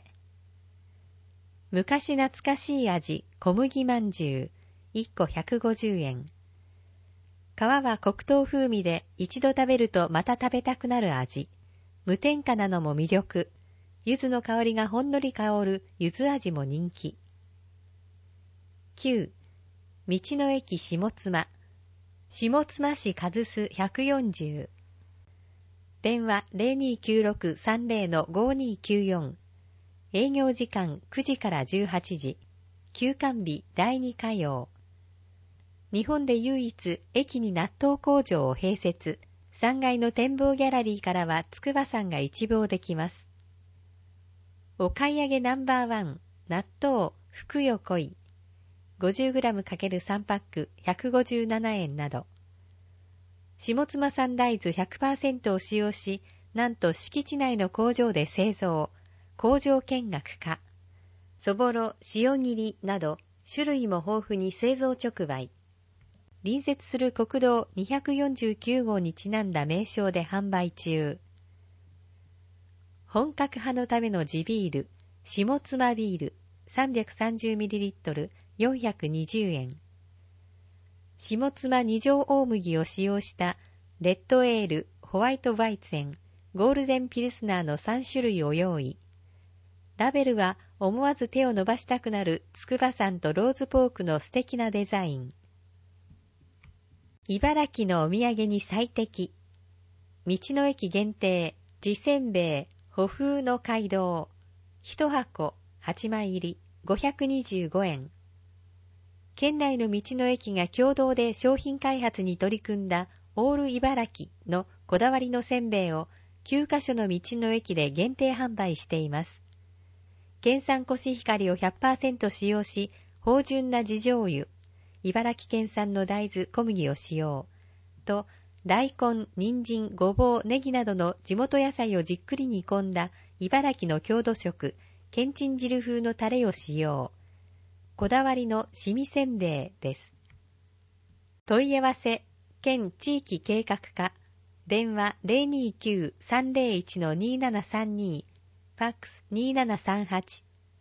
昔懐かしい味、小麦まんじゅう、1個150円。皮は黒糖風味で一度食べるとまた食べたくなる味。無添加なのも魅力。柚子の香りがほんのり香る柚子味も人気。9. 道の駅下妻。下妻市数須140。電話 029630-5294。営業時間9時から18時。休館日第2火曜。日本で唯一駅に納豆工場を併設。3階の展望ギャラリーからは筑波山が一望できます。お買い上げナンバー1、納豆、ふくよこい。50g×3 パック157円など。下妻産大豆 100% を使用し、なんと敷地内の工場で製造。工場見学か。そぼろ、塩切りなど、種類も豊富に製造直売。隣接する国道249号にちなんだ名称で販売中。本格派のための地ビール、下妻ビール、330ml、420円。下妻二条大麦を使用したレッドエール、ホワイトバイツェン、ゴールデンピルスナーの3種類を用意。ラベルは思わず手を伸ばしたくなる筑波山とローズポークの素敵なデザイン。茨城のお土産に最適。道の駅限定、地せんべい、歩風の街道。1箱8枚入り525円。県内の道の駅が共同で商品開発に取り組んだオール茨城のこだわりのせんべいを9カ所の道の駅で限定販売しています。県産コシヒカリを 100% 使用し、芳醇な地醤油、茨城県産の大豆、小麦を使用、と、大根、人参、ごぼう、ネギなどの地元野菜をじっくり煮込んだ茨城の郷土食、けんちん汁風のタレを使用。こだわりのしみせんべいです。問い合わせ、県地域計画課、電話 029-301-2732、ファックス2738。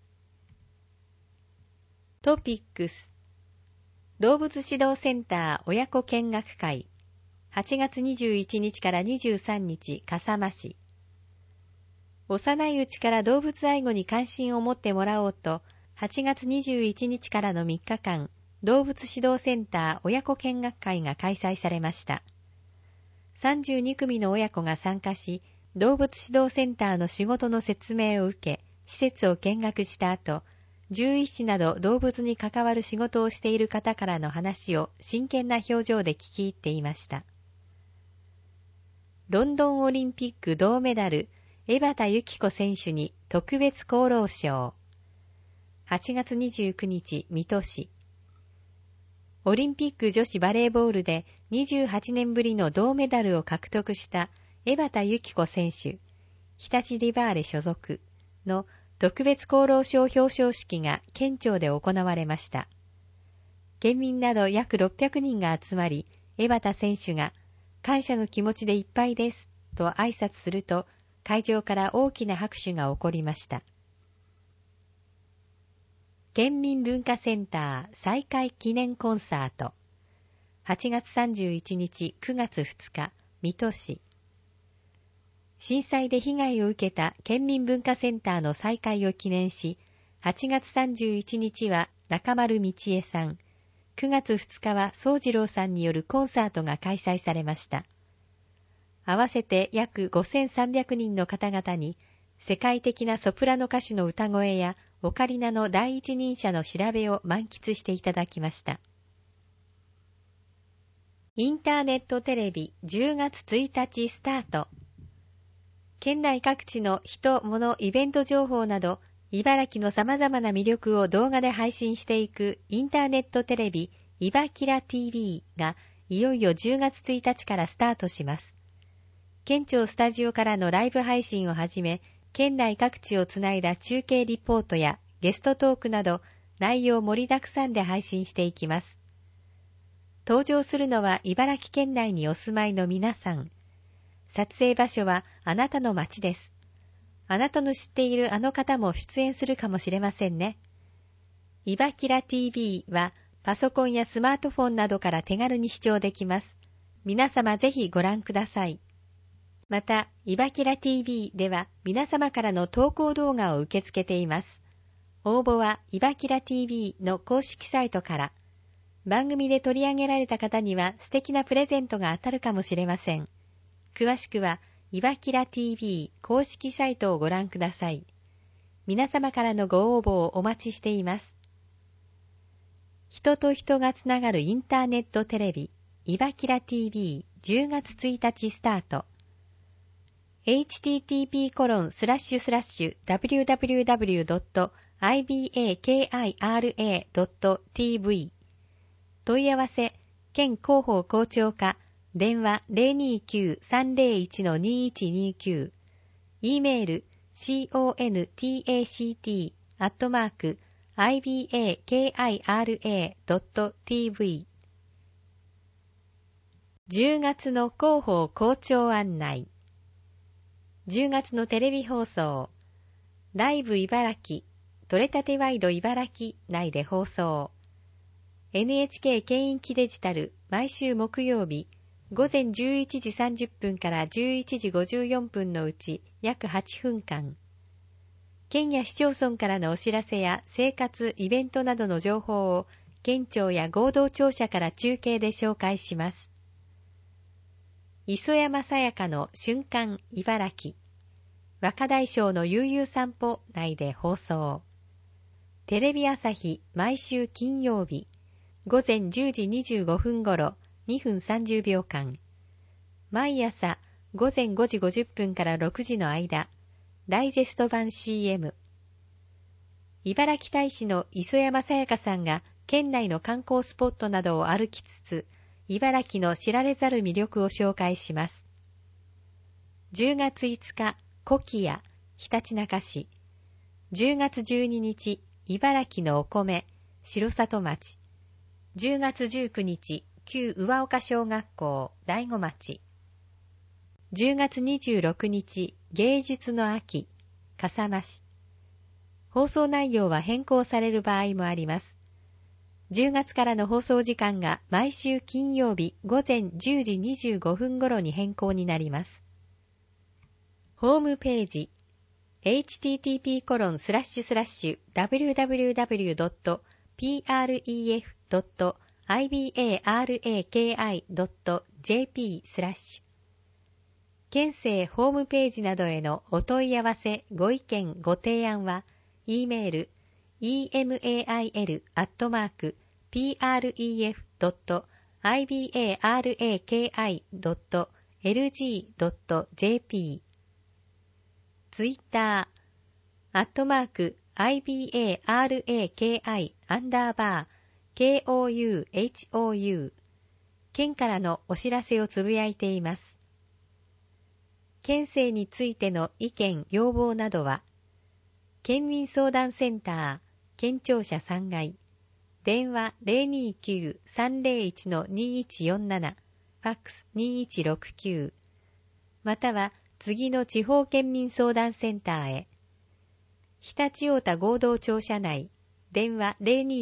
トピックス。動物指導センター親子見学会。8月21日から23日、笠間市。幼いうちから動物愛護に関心を持ってもらおうと、8月21日からの3日間、動物指導センター親子見学会が開催されました。32組の親子が参加し、動物指導センターの仕事の説明を受け、施設を見学した後、獣医師など動物に関わる仕事をしている方からの話を真剣な表情で聞き入っていました。ロンドンオリンピック銅メダル、江端由紀子選手に特別功労賞。8月29日、水戸市。オリンピック女子バレーボールで28年ぶりの銅メダルを獲得した江端由紀子選手、日立リバーレ所属の特別功労賞表彰式が県庁で行われました。県民など約600人が集まり、江端選手が感謝の気持ちでいっぱいですと挨拶すると、会場から大きな拍手が起こりました。県民文化センター再開記念コンサート。8月31日、9月2日、水戸市。震災で被害を受けた県民文化センターの再開を記念し、8月31日は中丸道恵さん、9月2日は宗次郎さんによるコンサートが開催されました。合わせて約5300人の方々に、世界的なソプラノ歌手の歌声やオカリナの第一人者の調べを満喫していただきました。インターネットテレビ10月1日スタート。県内各地の人、物、イベント情報など、茨城の様々な魅力を動画で配信していくインターネットテレビいばきら TV がいよいよ10月1日からスタートします。県庁スタジオからのライブ配信をはじめ、県内各地をつないだ中継リポートやゲストトークなど内容盛りだくさんで配信していきます。登場するのは茨城県内にお住まいの皆さん。撮影場所はあなたの街です。あなたの知っているあの方も出演するかもしれませんね。いばきら TV はパソコンやスマートフォンなどから手軽に視聴できます。皆様ぜひご覧ください。また、いばきら TV では皆様からの投稿動画を受け付けています。応募はいばきら TV の公式サイトから。番組で取り上げられた方には素敵なプレゼントが当たるかもしれません。詳しくはいばきら TV 公式サイトをご覧ください。皆様からのご応募をお待ちしています。人と人がつながるインターネットテレビいばきら TV 10月1日スタート。http://www.ibakira.tv 問い合わせ、県広報広聴課、電話 029-301-2129 E メール contact@ibakira.tv 10月の広報広聴案内。10月のテレビ放送、ライブ茨城、取れたてワイド茨城内で放送。NHK 県域デジタル、毎週木曜日、午前11時30分から11時54分のうち約8分間。県や市町村からのお知らせや生活、イベントなどの情報を県庁や合同庁舎から中継で紹介します。磯山さやかの瞬間茨城、若大将の悠々散歩内で放送。テレビ朝日毎週金曜日、午前10時25分頃2分30秒間、 毎朝午前5時50分から6時の間、ダイジェスト版 CM。茨城大使の磯山さやかさんが県内の観光スポットなどを歩きつつ、茨城の知られざる魅力を紹介します。10月5日、コキア、ひたちなか市。10月12日、茨城のお米、城里町。10月19日、旧上岡小学校、大子町。10月26日、芸術の秋、笠間市。放送内容は変更される場合もあります。10月からの放送時間が毎週金曜日午前10時25分頃に変更になります。ホームページ http://www.pref.ibaraki.jp/ 県政ホームページなどへのお問い合わせご意見ご提案は E メールemail@pref.ibaraki.lg.jp ツイッター@ibaraki_KOUHOU 県からのお知らせをつぶやいています。県政についての意見要望などは県民相談センター県庁舎3階電話 029-301-2147 ファックス2169または次の地方県民相談センターへ。常陸太田合同庁舎内、電話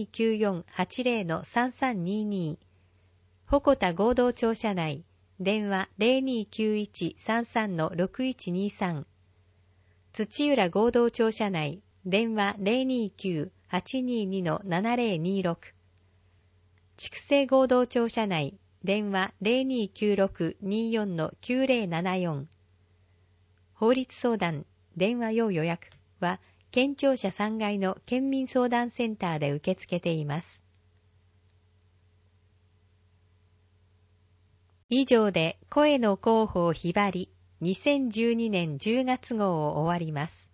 0294-80-3322。鉾田合同庁舎内、電話 0291-33-6123。土浦合同庁舎内、電話 029-822-7026。筑西合同庁舎内、電話 0296-24-9074。法律相談、電話要予約は、県庁舎3階の県民相談センターで受け付けています。以上で声の広報ひばり2012年10月号を終わります。